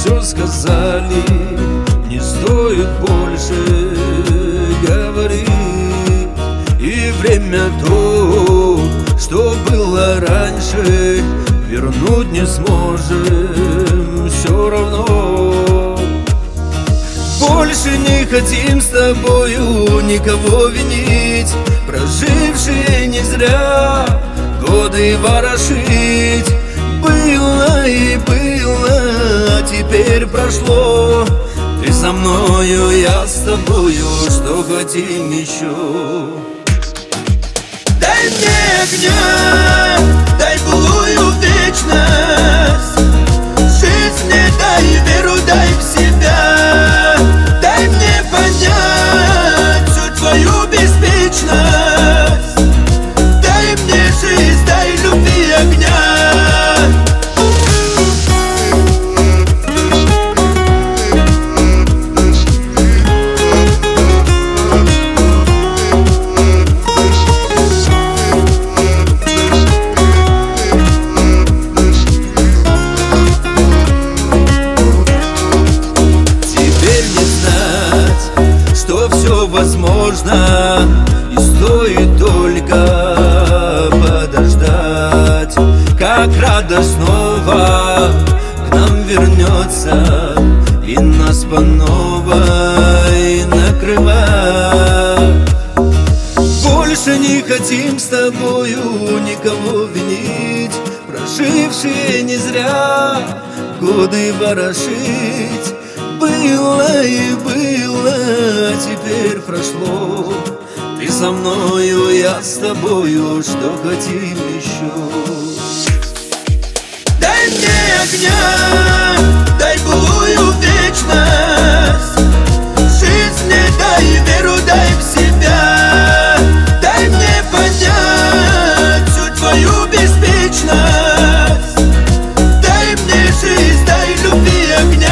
все сказали, не стоит больше говорить. И время то, что было раньше, вернуть не сможем все равно. Больше не хотим с тобою никого винить, прожившие не зря годы ворошить. Было и было, а теперь прошло. Ты со мною, я с тобою, что хотим еще? Дай мне огня, дай былую вечность, жизнь мне дай веру, дай в себя. Дай мне понять всю твою беспечность, дай мне жизнь, дай любви огня. Возможно, и стоит только подождать, как радость снова к нам вернется и нас по новой накрывает. Больше не хотим с тобою никого винить, прожившие не зря годы ворошить. Было и было, теперь прошло. Ты со мною, я с тобою, что хотим еще? Дай мне огня, дай былую вечность, жизнь мне дай веру, дай в себя. Дай мне понять всю твою беспечность, дай мне жизнь, дай любви огня.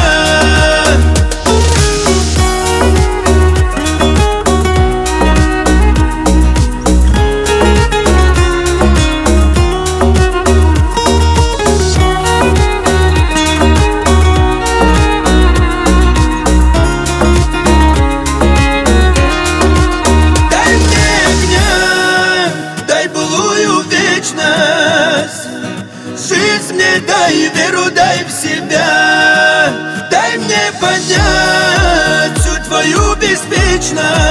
Жизнь мне дай веру, дай в себя. Дай мне понять всю твою беспечность,